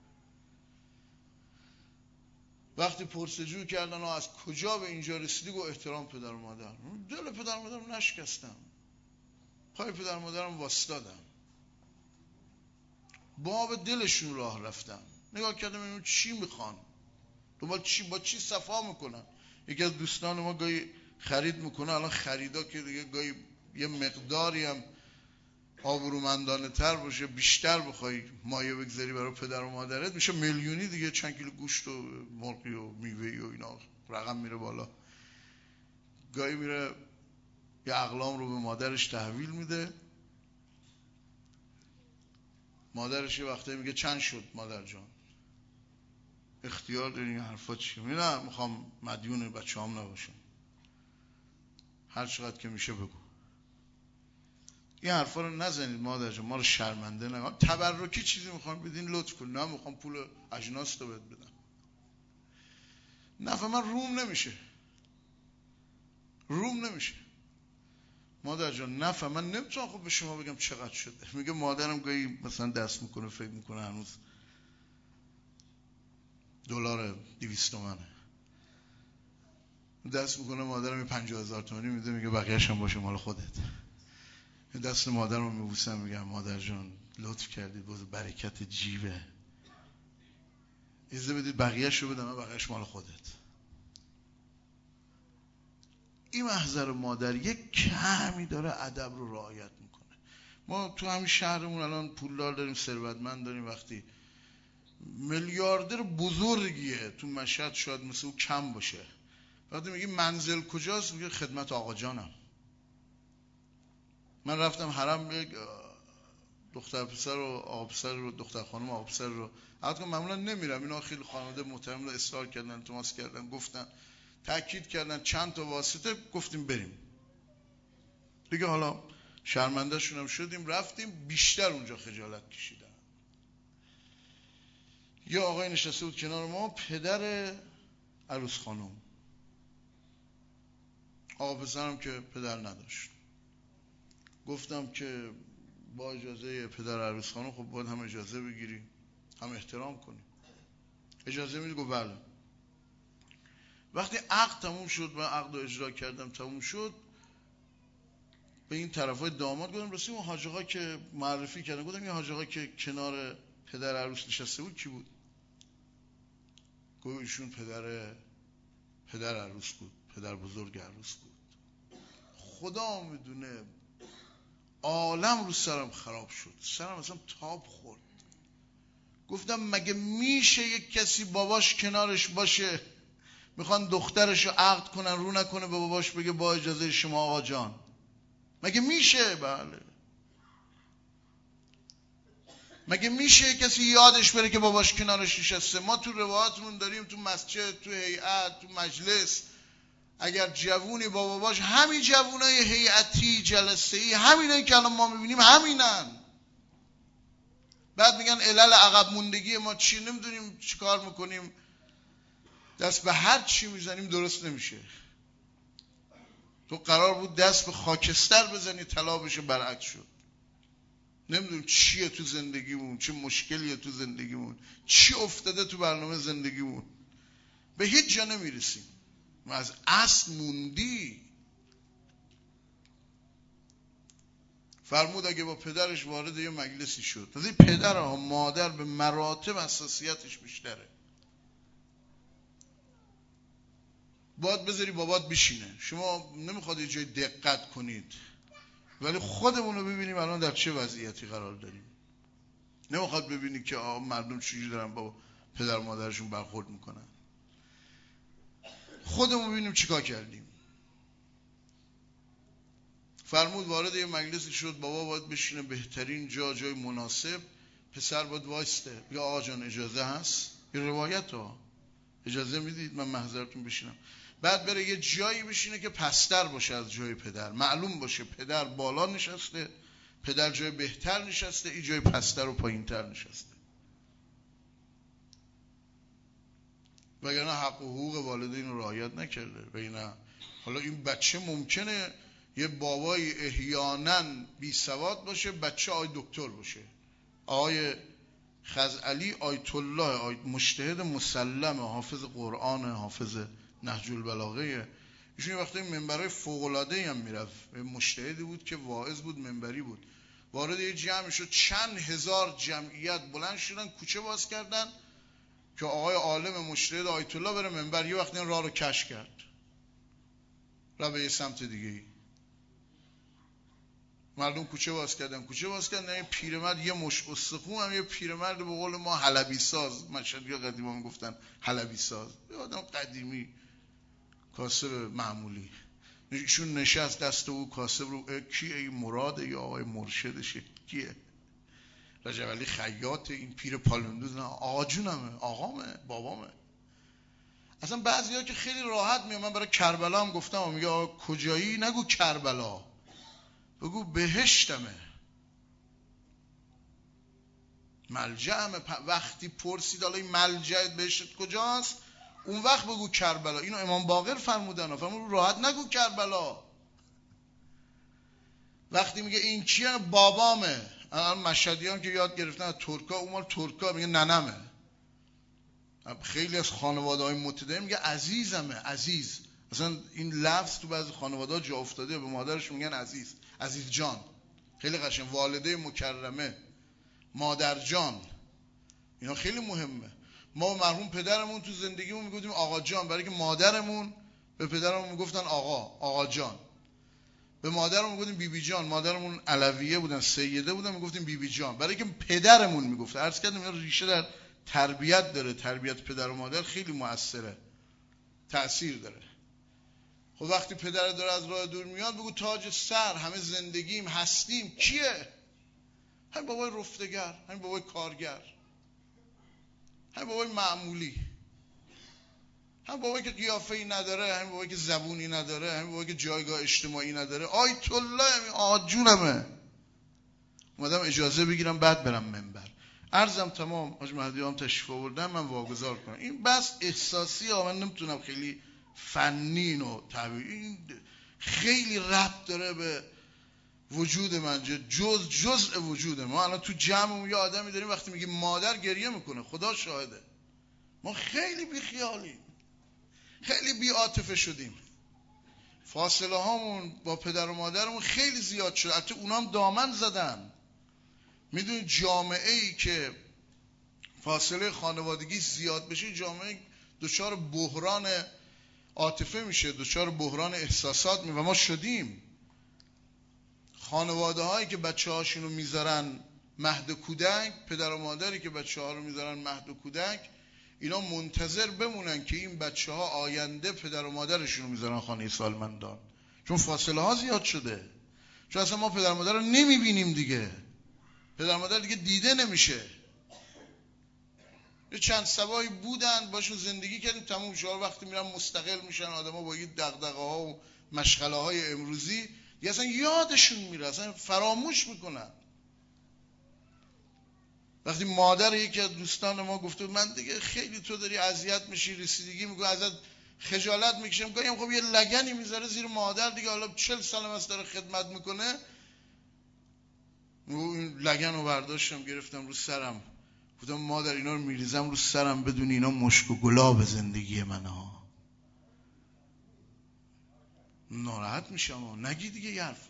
وقتی پرسجو کردن از کجا به اینجا رسیدی، گفت احترام پدر و مادر. دل پدر و مادرم نشکستم، پای پدر و مادرم واسطادم، باب دلشون راه رفتم، نگاه کردم اینو چی میخوان، دنبال چی، با چی صفا میکنن. یکی از دوستان ما گاهی خرید میکنه، الان خریدا که دیگه گاهی یه مقداری هم آبرومندانه تر باشه، بیشتر بخوای مایه بگذاری برای پدر و مادرت، میشه میلیونی دیگه، چند کیلو گوشت و مرغی و میوه‌ای و اینا، رقم میره بالا. گاهی میره یه اقلام رو به مادرش تحویل میده، مادرش یه وقتایی میگه چند شد مادر جان، اختیار داری این حرفا چیه؟ نه میخوام مدیون بچه‌هام نباشم، هر چقدر که میشه بگو. این حرفا رو نزنید مادر جان، ما رو شرمنده نکن. تبرکی چیزی میخوام بدین لطف کن، نه میخوام پول اجناس رو بهت بدم. نفع من روم نمیشه مادر جان، نفع من نمیتونم خب به شما بگم چقدر شده. میگه مادرم گاهی مثلا دست میکنه فکر میکنه هنوز دلار 200 تومنه، دست میکنه مادرم 50,000 تومانی میده، میگه بقیه‌ش هم باشه مال خودت. دست مادرم میبوسم، میگم مادر جان لطف کردید، باز برکت جیبه، اجازه بدید بقیه‌ش رو بدم، بقیه‌ش مال خودت. این محضر مادر یک کمی داره ادب رو رعایت میکنه. ما تو همین شهرمون الان پولدار داریم، ثروتمند داریم. وقتی میلیاردر بزرگیه تو مشهد شاید مثل او کم باشه، وقتی میگی منزل کجاست میگه خدمت آقا جانم. من رفتم حرم، یک دختر پسر و آقا پسر رو، دختر خانم آقا پسر رو البته معمولا نمیرم، اینا خیلی خانواده محترم رو اصرار کردن، التماس کردن، گفتن، تاکید کردن، چند تا واسطه گفتیم بریم دیگه. حالا شرمنده شونم شدیم، رفتیم، بیشتر اونجا خجالت کشیدم. یه آقای نشسته بود کنار ما، پدر عروس خانم. آقا پسرم که پدر نداشت. گفتم که با اجازه پدر عروس خانم خب باید هم اجازه بگیری هم احترام کنی، اجازه میدی؟ گفت بله. وقتی عقد تموم شد و عقد رو اجرا کردم تموم شد، به این طرفای داماد گفتم رسیم اون حاج آقا که معرفی کردن، گفتم این حاج آقا که کنار پدر عروس نشسته بود کی بود؟ گفت ایشون پدر عروس بود، پدر بزرگ عروس بود. خدا میدونه عالم رو سرم خراب شد، سرم اصلا تاب خورد. گفتم مگه میشه یک کسی باباش کنارش باشه، میخوان دخترش رو عقد کنن، رو نکنه به باباش بگه با اجازه شما آقا جان؟ مگه میشه؟ بله. مگه میشه کسی یادش بره که باباش کنارش نشسته؟ ما تو روایاتمون داریم، تو مسجد، تو هیئت، تو مجلس، اگر جوونی با باباش، همین جوونای هیئتی جلسه‌ای همینایی که الان ما میبینیم همینن. بعد میگن علل عقب موندگی ما چی؟ نمیدونیم چی کار میکنیم، دست به هر چی میزنیم درست نمیشه. تو قرار بود دست به خاکستر بزنی طلا بشه، برعکس شد. نمیدونم چیه تو زندگیمون، چه مشکلیه تو زندگیمون، چی افتاده تو برنامه زندگیمون، به هیچ جا نمیرسیم. ما از اصل موندی. فرمود اگه با پدرش وارد یه مجلسی شد، از این پدر ها مادر به مراتب حساسیتش بیشتره، باید بذاری بابات بشینه. شما نمیخواد یه جای دقت کنید، ولی خودمون رو ببینیم الان در چه وضعیتی قرار داریم. نمیخواد ببینی که مردم چجوری دارن با پدر مادرشون برخورد میکنن. خودمون ببینیم چیکار کردیم. فرمود وارد یه مجلسی شد، بابا باید بشینه بهترین جای مناسب، پسر باید وایسته. یا آقا جان اجازه هست؟ یه روایت ها، اجازه میدید من محضرتون بشینم؟ بعد بره یه جایی بشینه که پستر باشه از جای پدر، معلوم باشه پدر بالا نشسته، پدر جای بهتر نشسته، این جای پستر و پایینتر نشسته. وگرنه حق و حقوق والدین رو رعایت نکرده. وگرنه حالا این بچه ممکنه یه بابای احیانا بی سواد باشه، بچه آی دکتر باشه، آقای خزعلی آیت الله، مجتهد مسلم، حافظ قرآن، حافظ نهج البلاغه. ایشون یه وقتی منبرای فوق العاده هم میرفت، مجتهدی بود که واعظ بود، منبری بود. وارد یه جمع شد، چند هزار جمعیت بلند شدن، کوچه باز کردن که آقای عالم مجتهد آیت الله بره منبر. یه وقتی راه رو کش کرد، راه به یه سمت دیگه ای. مردم کوچه باز کردن، یه پیرمرد، یه مش استخون هم، یه پیرمرد به قول ما حلبی ساز، مشهدی ها قدیما میگفتن حلبی ساز، یه آدم قدیمی، کاسب معمولی. ایشون نشست، دست او کاسب رو، کیه این؟ مراده یا آقای مرشدشه؟ کیه؟ رجب علی خیاط؟ این پیر پالندوز؟ نه، آقا جونمه، آقامه، بابامه. اصلا بعضی ها که خیلی راحت میان، من برای کربلا هم گفتم، میگه آقا کجایی؟ نگو کربلا، بگو بهشتمه، ملجأمه. وقتی پرسید حالا این ملجأت بهشت کجاست، اون وقت بگو کربلا. اینو امام باقر فرمودن، فرمود راحت نگو کربلا. وقتی میگه این کیه؟ بابامه. الان مشهدی هم که یاد گرفتن از ترکا، اون مال ترکا میگه ننمه. خیلی از خانواده های متدین میگه عزیزمه، عزیز. مثلا این لفظ تو بعضی خانواده ها جا افتاده، به مادرش میگن عزیز، عزیز جان. خیلی قشنگ. والده مکرمه، مادر جان، اینا خیلی مهمه. ما مرحوم پدرمون تو زندگیمون میگفتیم آقا جان، برای که مادرمون به پدرمون میگفتن آقا جان. به مادرمون میگفتیم بیبی جان. مادرمون علویه بودن، سیده بودن، میگفتیم بیبی جان، برای که پدرمون میگفت. عرض کردم اینا ریشه در تربیت داره. تربیت پدر و مادر خیلی مؤثره، تأثیر داره. خب وقتی پدر داره از راه دور میاد، بگو تاج سر، همه زندگیم هستیم کیه؟ همین بابای رفتگر، همین بابای کارگر، همین بابای معمولی، همین بابایی که قیافه‌ای نداره، همین بابایی که زبونی نداره، همین بابایی که جایگاه اجتماعی نداره. آیت الله همین آجونمه. اومدم اجازه بگیرم بعد برم منبر. عرضم تمام. حاج مهدی هم تشریف آوردن، من واگذار کنم. این بس احساسی ها، من نمیتونم خیلی فنی و طبیعی. این خیلی ربط داره به وجود من، جزء وجود ما. الان تو جمعمون یه آدمی داریم وقتی میگه مادر گریه میکنه، خدا شاهده. ما خیلی بیخیالیم، خیلی بی عاطفه شدیم. فاصله هامون با پدر و مادرمون خیلی زیاد شد. البته اونام دامن زدن. میدونید جامعه ای که فاصله خانوادگی زیاد بشه، جامعه دچار بحران عاطفه میشه، دچار بحران احساسات میشه و ما شدیم. خانواده هایی که بچه هاشونو میذارن مهد کودک، پدر و مادری که بچه ها رو میذارن مهد کودک، اینا منتظر بمونن که این بچه ها آینده پدر و مادرشون رو میذارن خانه سالمندان، چون فاصله ها زیاد شده. چون اصلا ما پدر و مادر رو نمیبینیم دیگه. پدر و مادر دیگه دیده نمیشه. یه چند سبایی بودن باشون زندگی کردیم، تموم شد. وقتی میرن مستقل میشن، آدما با این دغدغه ها و مشغله های امروزی دیگه اصلا یادشون میره، اصلا فراموش میکنن. وقتی مادر یکی از دوستان ما گفته من دیگه خیلی تو داری اذیت میشی، رسیدگی میکنه، ازت خجالت میکشم، گاهی خب یه لگنی میذاره زیر مادر دیگه، حالا 40 سال است داره خدمت میکنه. این لگن رو برداشتم گرفتم رو سرم، گفتم مادر اینا رو میریزم رو سرم، بدون اینا مشک و گلاب زندگی منه ها. ناراحت میشم. نگی دیگه یه حرفو.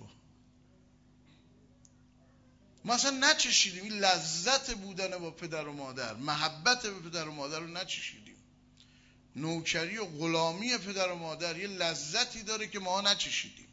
ما اصلا نچشیدیم این لذت بودن با پدر و مادر، محبت به پدر و مادر رو نچشیدیم. نوکری و غلامی پدر و مادر یه لذتی داره که ما نچشیدیم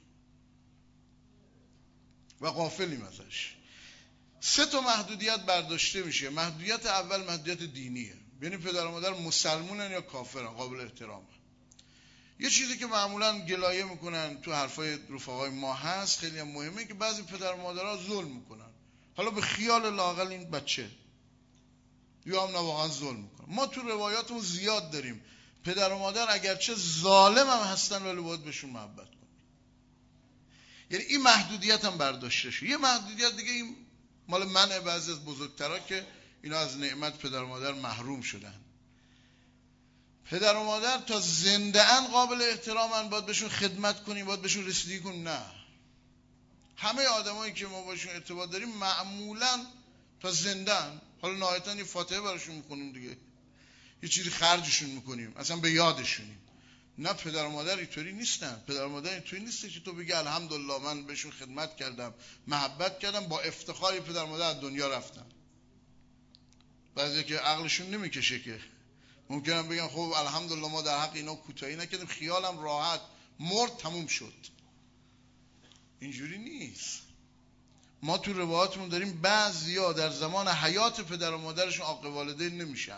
و غافلیم ازش. 3 محدودیت برداشته میشه. محدودیت اول محدودیت دینیه، یعنی پدر و مادر مسلمونن یا کافرن، قابل احترامه. یه چیزی که معمولا گلایه میکنن تو حرفای رفقای ما هست، خیلی هم مهمه، که بعضی پدر و مادرها ظلم میکنن، حالا به خیال لااقل این بچه، یا هم نه واقعا ظلم میکنن. ما تو روایاتمون زیاد داریم پدر و مادر اگرچه ظالم هم هستن ولی باید بهشون محبت کنیم. یعنی این محدودیت هم برداشته شد. یه محدودیت دیگه این مال منه، بعضی از بزرگترها که اینا از نعمت پدر و مادر محروم شدن. پدر و مادر تا زنده ان قابل احترامن، باید بهشون خدمت کنیم، باید بهشون رسیدگی کنیم. نه، همه آدمایی که ما باشون ارتباط داریم معمولا تا زنده ان. حالا نهایتاً یه فاتحه براشون میکنیم دیگه، یه چیزی خرجشون میکنیم، اصلا به یادشونیم. نه، پدر و مادر اینطوری نیستن. پدر و مادر اینطوری نیسته که تو بگی الحمدلله من بهشون خدمت کردم، محبت کردم، با افتخار پدر و مادر از دنیا رفتن. بعضی که عقلشون نمیکشه که ممکنم بگن خب الحمدلله ما در حق اینا کوتاهی نکردیم، خیالم راحت، مرد تموم شد. اینجوری نیست. ما تو روایاتمون داریم بعضیا در زمان حیات پدر و مادرشون عاق والدین نمیشن،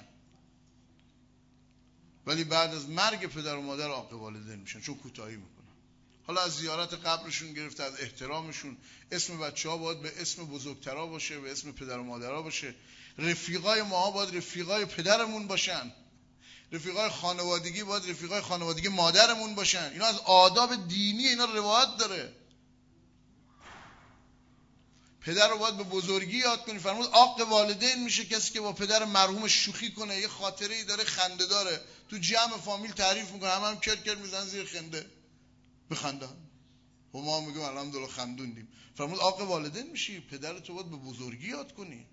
ولی بعد از مرگ پدر و مادر عاق والدین میشن، چون کوتاهی میکنن. حالا از زیارت قبرشون گرفته، از احترامشون، اسم بچه‌ها باید به اسم بزرگترها باشه، به اسم پدر و مادرها باشه. رفیقای ما باید رفیقای پدرمون باشن، رفیقای خانوادگی باید رفیقای خانوادگی مادرمون باشن. اینا از آداب دینی، اینا روایت داره. پدر رو باید به بزرگی یاد کنی. فرمود عاق والدین میشه کسی که با پدر مرحوم شوخی کنه، یه خاطره ای داره خنده داره، تو جمع فامیل تعریف میکنه، هم کرکر میزنن زیر خنده بخندن و ما میگیم الحمدلله خندوندیم. فرمود عاق والدین میشی، پدر تو باید به بزرگی یاد کنی.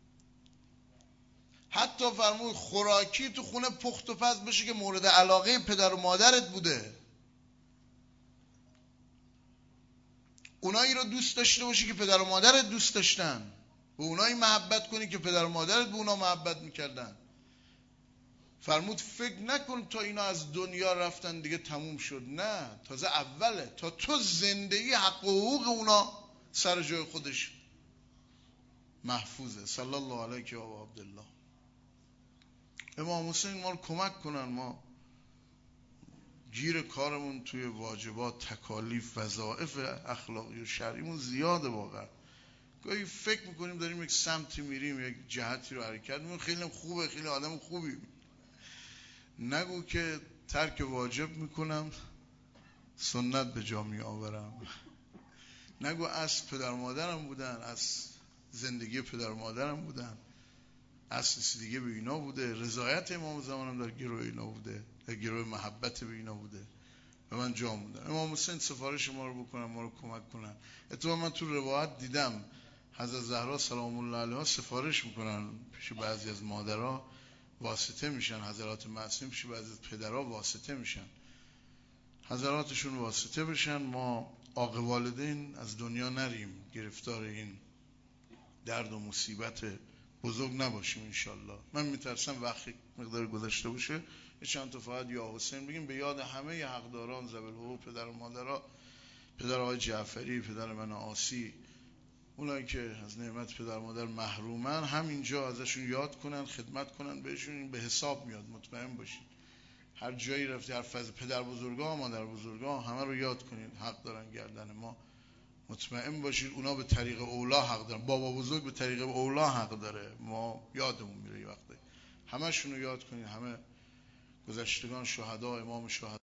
حتی فرمود خوراکی تو خونه پخت و پز بشه که مورد علاقه پدر و مادرت بوده، اونایی رو دوست داشته باشی که پدر و مادرت دوست داشتن، و اونایی محبت کنی که پدر و مادرت به اونا محبت میکردن. فرمود فکر نکن تا اینا از دنیا رفتن دیگه تموم شد، نه، تازه اوله، تا تو زندگی حق و حقوق اونا سر جای خودش محفوظه. صلی الله علیه و عبدالله. امام حسین ما رو کمک کنن، ما گیر کارمون توی واجبات، تکالیف، وظایف اخلاقی و شرعیمون زیاده واقعا. گاهی فکر میکنیم داریم یک سمتی میریم، یک جهتی رو حرکت میکنیم، خیلی خوبه، خیلی آدم خوبی، نگو که ترک واجب میکنم سنت به جا می آورم، نگو از پدر مادرم بودن، از زندگی پدر مادرم بودن، اصل دیگه به اینا بوده، رضایت امام زمانم در گروه اینا بوده، در گروه محبت به اینا بوده و من جا موندم. امام حسین سفارش ما رو بکنن، ما رو کمک کنن. اتفاقا من تو روایت دیدم حضرت زهرا سلام الله علیها سفارش میکنن پیش بعضی از مادرها، واسطه میشن، حضرات معصوم پیش بعضی از پدرها واسطه میشن، حضراتشون واسطه بشن، ما عاق والدین از دنیا نریم، گرفتار این درد و مصیبت بزرگ نباشیم انشالله. من میترسم وقتی مقدار گذشته باشه چند تا فقط یا حسین بگیم به یاد همه حقداران ذوی الحقوق، پدر و مادرها، پدر آقای جعفری، پدر من آسی، اونایی که از نعمت پدر مادر محرومن، همینجا ازشون یاد کنن، خدمت کنن بهشون، این به حساب میاد، مطمئن باشین. هر جایی رفتی، هر فضل پدر بزرگا، مادر بزرگا، همه رو یاد کنید، حق دارن گردن ما، مطمئن باشید اونا به طریق اولا حق دارن. بابا بزرگ به طریق اولا حق داره، ما یادمون میره یه وقته، همه شونو یاد کنید، همه گذشتگان شهدا، امام شهدا.